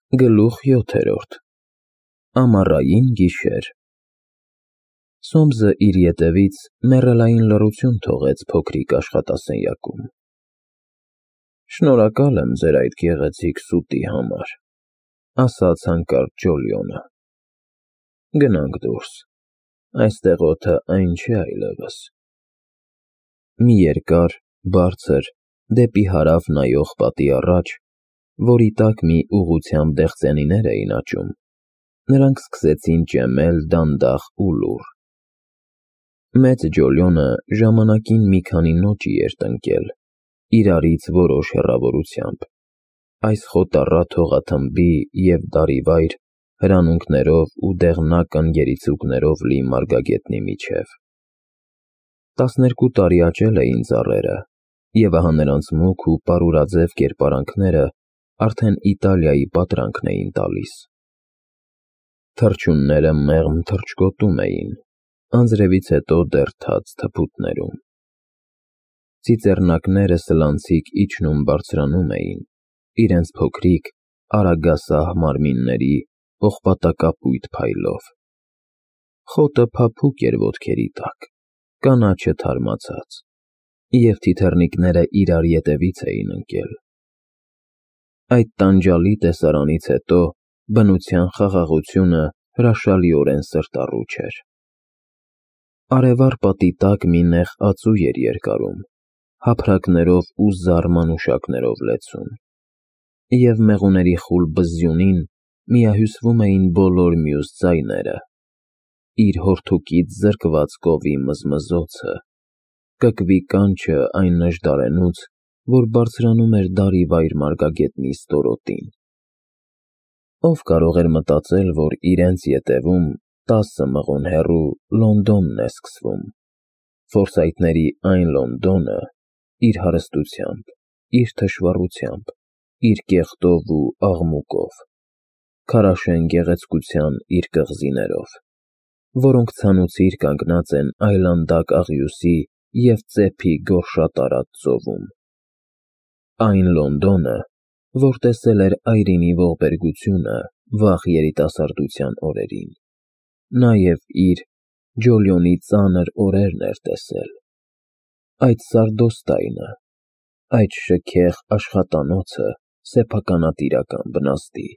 Գլուխ 7. Ամառային գիշեր։ Սոմզը իր ետևից մեռելային լռություն թողեց փոքրիկ աշխատասենյակում։ Շնորհակալ եմ ձեր այդ գեղեցիկ սուտի համար, ասաց հանկարծ Ջոլիոնը։ Գնանք դուրս, այստեղ օդը այն չէ այլևս։ Մի երկար, բարձր, դեպի հարավ նայող պատի առաջ, որի տակ մի ուղղությամբ դեղցենիներ էին աճում, նրանք սկսեցին ճեմել դանդաղ ու լուռ։ Մեծ Ջոլիոնը ժամանակին մի քանի նոճի էր տնկել, իրարից որոշ հեռավորությամբ, այս խոտառատ հողաթմբի և դարիվայր հրանունքներով ու դեղնական գերիցուկներով լի մարգագետնի միջև։ 12 տարի աճել էին ծառերը, և ահա նրանց մուգ ու պարուրաձև կերպարանքները արդեն Իտալիայի պատրանքն էին տալիս։ Թռչունները մեղմ թռչկոտում էին, անձրևից հետո դեռ թաց թփուտներում։ Ծիծեռնակները սլանցիկ իջնում-բարձրանում էին, իրենց փոքրիկ, արագասահ մարմինների պողպատակապույտ փայլով։ Խոտը փափուկ էր ոտքերի տակ, կանաչը թարմացած, և թիթեռնիկները իրար ետևից էին ընկել։ Այդ տանջալի տեսարանից հետո բնության խաղաղությունը հրաշալիորեն սրտառուչ էր։ Արևառ պատի տակ մի նեղ ածու էր երկարում, հափրակներով ու մանուշակներով լեցուն, և մեղուների խուլ բզզյունին միահյուսվում էին բոլոր մյուս ձայները՝ իր հորթուկից զրկված կովի մզմզոցը, կկվի կանչը այն նժդարենուց, որ բարձրանում էր դարիվայր մարգագետնի ստորոտին։ Ով կարող էր մտածել, որ իրենց ետևում 10 մղոն հեռու Լոնդոնն է սկսվում, ֆորսայթների այն Լոնդոնը, իր հարստությամբ, իր թշվառությամբ, իր կեղտով ու աղմուկով, քարաշեն գեղեցկության իր կղզիներով, որոնք ցանուցիր կանգնած են այլանդակ աղյուսի և ծեփի գորշատարած ծովում։ Այն Լոնդոնը, որ տեսել էր այրինի ողբերգությունը վաղ երիտասարդության օրերին, նաև իր Ջոլիոնի ծանր օրերն էր տեսել։ Այդ սարդոստայնը, այդ շքեղ աշխատանոցը սեփականատիրական բնաստի։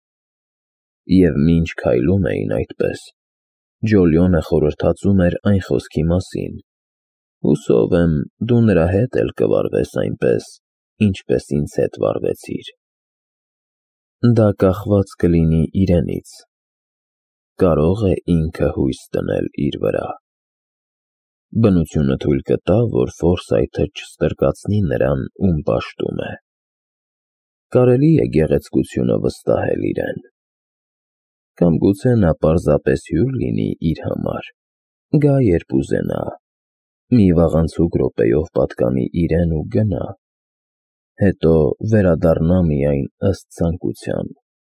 Եվ մինչ քայլում էին այդպես, Ջոլիոնը խորհրդածում էր այն խոսքի մասին. «Հուսով եմ, դու նրա հետ էլ կվարվես այնպես, ինչպես ինձ հետ վարվեցիր»։ Դա կախված կլինի իրենից։ Կարո՞ղ է ինքը հույս դնել իր վրա։ Բնությունը թույլ կտա, որ Ֆորսայթը չստրկացնի նրան, ում պաշտում է։ Կարելի է գեղեցկությունը վստահել իրեն։ Կամ գուցե նա պարզապես հյուր լինի իր համար, գա երբ ուզենա, մի վաղանցուկ րոպեով պատկանի իրեն ու գնա, հետո վերադառնա միայն ըստ ցանկության։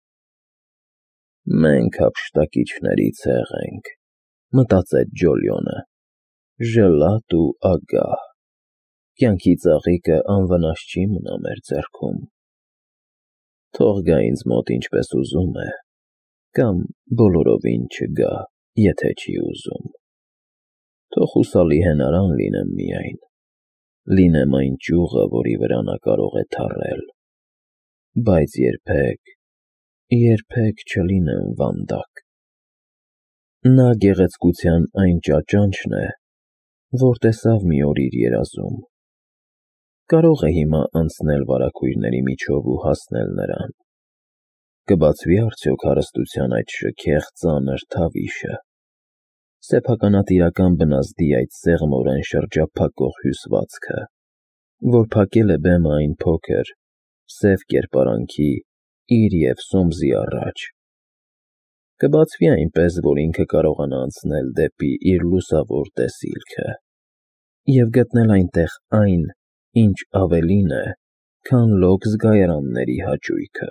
Մենք հափշտակիչների ցեղ ենք, մտածեց Ջոլիոնը, ժլատ ու ագահ, կյանքի ծաղիկը անվնաս չի մնա մեր ձեռքում։ Թող գա ինձ մոտ ինչպես ուզում է, կամ բոլորովին չգա, եթե չի ուզում։ Թող հուսալի հենարան լինեմ միայն, լինեմ այն ճյուղը, որի վրա նա կարող է թռել, բայց երբեք, երբեք չլինեմ վանդակ։ Նա գեղեցկության այն ճաճանչն է, որ տեսավ մի օր իր երազում։ Կարող է հիմա անցնել վարագույրների միջով ու հասնել նրան։ Կբացվի արդյոք հարստության այդ շքեղ ծանր թավիշը, սեփականատիրական բնազդի այդ սեղմորեն շրջափակող հյուսվածքը, որ փակել է բեմը այն փոքր, սև կերպարանքի իր և Սոմզի առաջ։ Կբացվի այնպես, որ ինքը կարողանա անցնել դեպի իր լուսավոր տեսիլքը և գտնել այնտեղ այն, ինչ ավելին է, քան լոկ զգայարանների հաճույքը։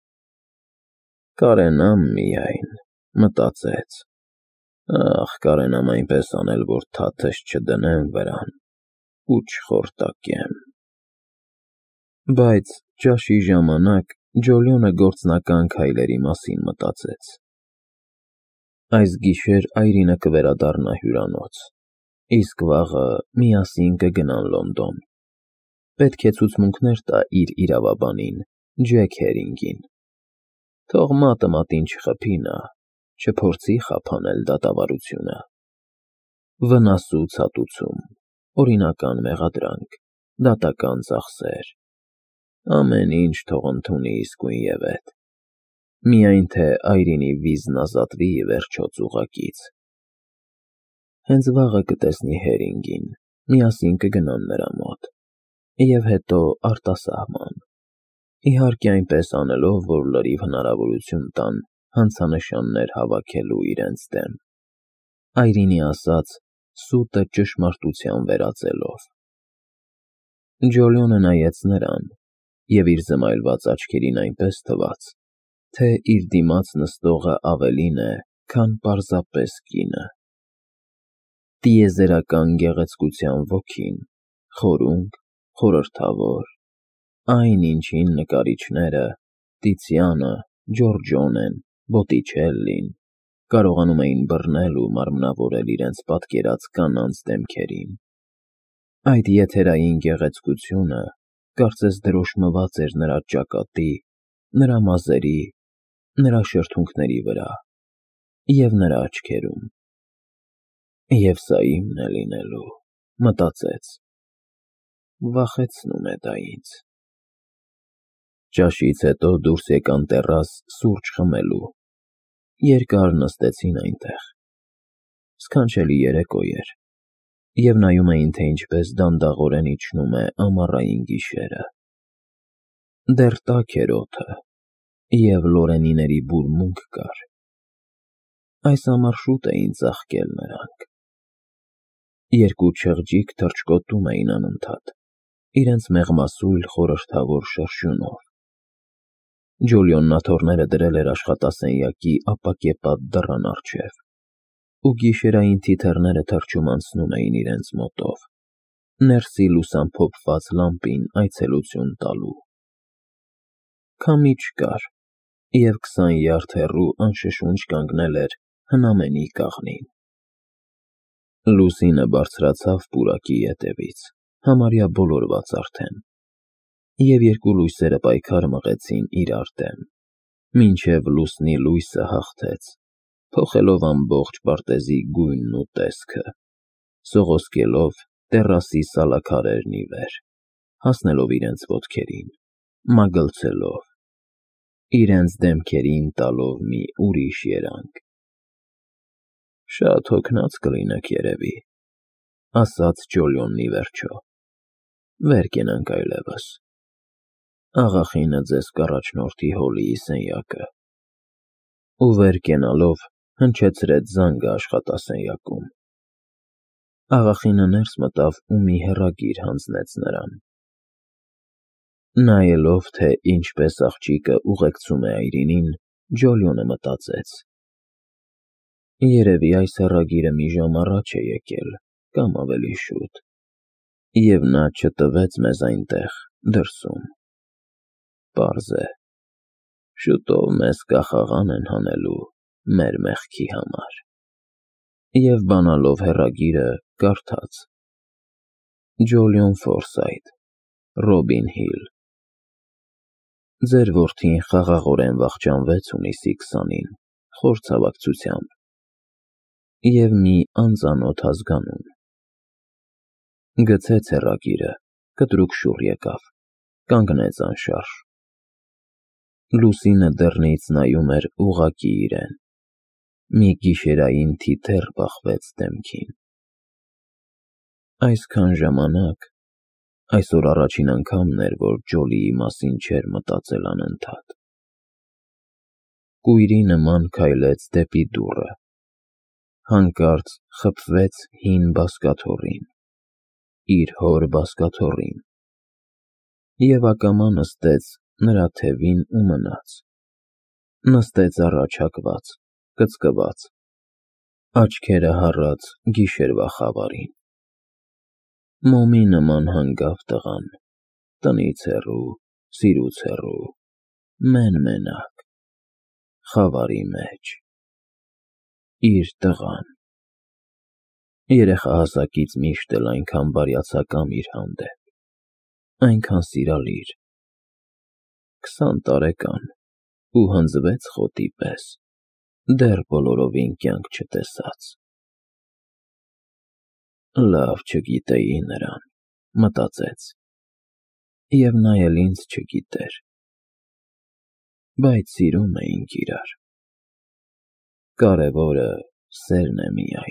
Կարենամ միայն, մտածեց, ախ, կարենամ այնպես անել, որ թաթս չդնեմ վրան ու չխորտակեմ։ Բայց ճաշի ժամանակ Ջոլիոնը գործնական քայլերի մասին մտածեց։ Այս գիշեր այրինը կվերադառնա հյուրանոց, իսկ վաղը միասին կգնան Լոնդոն։ Պետք է ցուցմունքներ տա իր իրավաբանին, Ջեք Հերինգին։ Թող մատը մատին չխփի նա, չփորձի խափանել դատավարությունը։ Վնասու ցատուցում, օրինական մեղադրանք, դատական ծախսեր։ Ամեն ինչ թող ընդունի իսկույնևեթ։ Միայն թե այրինի վիզն ազատվի վերջո ծուղակից։ Հենց վաղը կտեսնի Հերինգին, միասին կգնան նրա մոտ, և հետո արտասահման։ Իհարկե այնպես անելով, որ լրիվ հնարավորություն տան հանցանշաններ հավաքելու իրենց դեմ։ Այրինի ասած, սուտը ճշմարտության վերածելով։ Ջոլիոնը նայեց նրան, և իր զմայլված աչքերին այնպես թվաց, թե իր դիմաց նստողը ավելին է, քան պարզապես կինը։ Տիեզերական գեղեցկության ոգին, խորունկ, խորհրդավոր, այն ինչին նկարիչները՝ Տիցիանը, Ջորջոնեն, Բոտիչելլին, կարողանում էին բռնել ու մարմնավորել իրենց պատկերած կանանց դեմքերին։ Այդ եթերային գեղեցկությունը կարծես դրոշմված էր նրա ճակատի, նրա մազերի, նրա շրթունքների վրա և նրա աչքերում։ Եվ սա իմն է լինելու, մտածեց։ Վախեցնում է դա ինձ։ Ճաշից հետո դուրս եկան տեռաս սուրճ խմելու։ Երկար նստեցին այնտեղ։ Սքանչելի երեկո էր, և նայում էին, թե ինչպես դանդաղորեն իջնում է ամառային գիշերը։ Դեռ տաք էր օդը, և լորենիների բուրմունք կար։ Այս ամառ շուտ էին ծաղկել նրանք։ Երկու չղջիկ թռչկոտում էին անընդհատ, իրենց մեղմասույլ խորհրդավոր շրշյունով։ Ջոլիոնն աթոռները դրել էր աշխատասենյակի ապակեպատ դռան առջև, ու գիշերային թիթեռները թռչում անցնում էին իրենց մոտով, ներսի լուսամփոփված լամպին այցելություն տալու։ Քամի չկար, և 20 յարդ հեռու անշշունչ կանգնել էր հնամենի կաղնին։ Լուսինը բարձրացավ պուրակի ետևից, համարյա բոլորված արդեն, և երկու լույսերը պայքար մղեցին իրար դեմ, մինչև լուսնի լույսը հաղթեց, փոխելով ամբողջ պարտեզի գույնն ու տեսքը, սողոսկելով տեռասի սալաքարերն ի վեր, հասնելով իրենց ոտքերին, մագլցելով, իրենց դեմքերին տալով մի ուրիշ երանգ։ Շատ հոգնած կլինեք, երևի, ասաց Ջոլիոնն ի վերջո։ Վեր կենանք այլևս։ Աղախինը ձեզ կառաջնորդի Հոլիի սենյակը։ Ու վեր կենալով հնչեցրեց զանգը աշխատասենյակում։ Աղախինը ներս մտավ ու մի հեռագիր հանձնեց նրան։ Նայելով, թե ինչպես աղջիկը ուղեկցում է այրինին, Ջոլիոնը մտածեց. երևի այս հեռագիրը մի ժամ առաջ է եկել, կամ ավելի շուտ, և նա չտվեց մեզ այնտեղ, դրսում։ Պարզ է, շուտով մեզ կախաղան են հանելու մեր մեղքի համար։ Եվ բանալով հեռագիրը, կարդաց. Ջոլիոն Ֆորսայթ, Ռոբին Հիլ։ Ձեր որդին խաղաղորեն վախճանվեց հունիսի 20-ին, խոր ցավակցությամբ, և մի անծանոթ ազգանուն։ Գցեց հեռագիրը, կտրուկ շուռ եկավ, կանգնեց անշարժ։ Լուսինը դռնից նայում էր ուղղակի իրեն։ Մի գիշերային թիթեռ բախվեց դեմքին։ Այսքան ժամանակ, այսօր առաջին անգամն էր, որ Ջոլիի մասին չէր մտածել անընդհատ։ Կույրի նման քայլեց դեպի դուռը, հանկարծ խփվեց հին բազկաթոռին, իր հոր բազկաթոռին, և ակամա նստեց նրա թևին ու մնաց։ Նստեց առաջ հակված, կծկված, աչքերը հառած գիշերվա խավարին։ Մոմի նման հանգավ տղան, տնից հեռու, սիրուց հեռու, մեն-մենակ, խավարի մեջ, իր տղան։ Երեխահասակից միշտ էլ այնքան բարյացակամ իր հանդեպ, այնքան սիրալիր, 20 տարեկան ու հնձվեց խոտի պես, դեռ բոլորովին կյանք չտեսած։ Լավ չգիտեի նրան, մտածեց, և նա էլ ինձ չգիտեր, բայց սիրում էինք իրար։ Կարևորը սերն է միայն։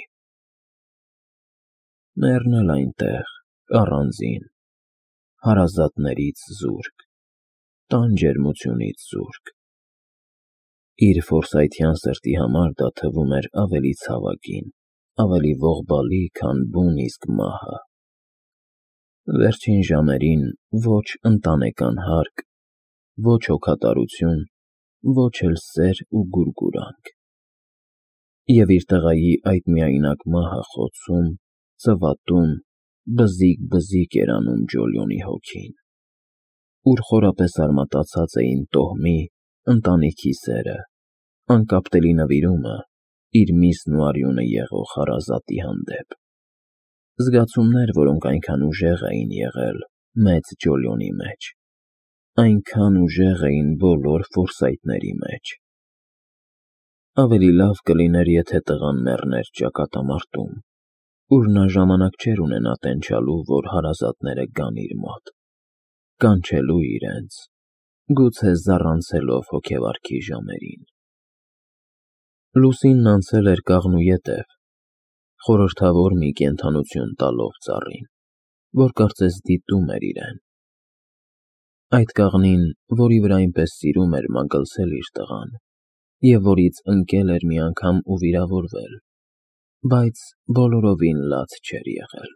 Մեռնել այնտեղ, առանձին, հարազատներից զուրկ, տան ջերմությունից զուրկ։ Իր ֆորսայթյան սրտի համար դա թվում էր ավելի ցավագին, ավելի ողբալի, քան բուն իսկ մահը։ Վերջին ժամերին ոչ ընտանեկան հարկ, ոչ հոգատարություն, ոչ էլ սեր ու գուրգուրանք։ Եվ իր տղայի այդ միայնակ մահը խոցում, ծվատում, բզիկ-բզիկ էր անում Ջոլիոնի հոգին, ուր խորապես արմատացած էին տոհմի, ընտանիքի սերը, անկապտելի նվիրումը իր միսն ու արյունը եղող հարազատի հանդեպ։ Զգացումներ, որոնք այնքան ուժեղ էին եղել մեծ Ջոլիոնի մեջ, այնքան ուժեղ էին բոլոր Ֆորսայթների մեջ։ Ավելի լավ կլիներ, եթե տղան մեռներ ճակատամարտում, ուր նա ժամանակ չէր ունենա տենչալու, որ հարազատները գան իր մոտ, կանչելու իրենց, գուցե զառանցելով հոգեվարքի ժամերին։ Լուսինն անցել էր կաղնու ետև, խորհրդավոր մի կենդանություն տալով ծառին, որ կարծես դիտում էր իրեն։ Այդ կաղնին, որի վրա այնպես սիրում էր մագլցել իր տղան, և որից ընկել էր մի անգամ ու վիրավորվել, բայց բոլորովին լաց չէր եղել։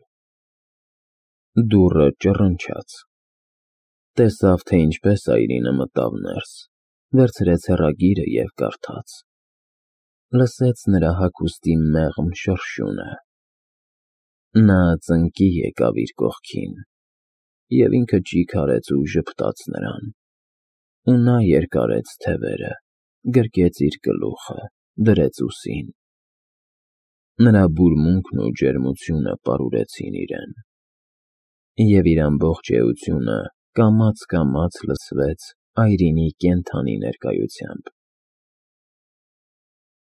Դուռը ճռնչաց։ Տեսավ, թե ինչպես Այրինը մտավ ներս, վերցրեց հեռագիրը և կարդաց։ Լսեց նրա հագուստի մեղմ շրշյունը։ Նա ծնկի եկավ իր կողքին, և ինքը ճիգ արեց ու ժպտաց նրան, ու նա երկարեց թևերը, գրկեց իր գլուխը, դրեց ուսին։ Նրա բուրմունքն ու ջերմությունը պարուրեցին իրեն, և իր ամբողջ էությունը կամաց-կամաց լցվեց Այրինի կենդանի ներկայությամբ։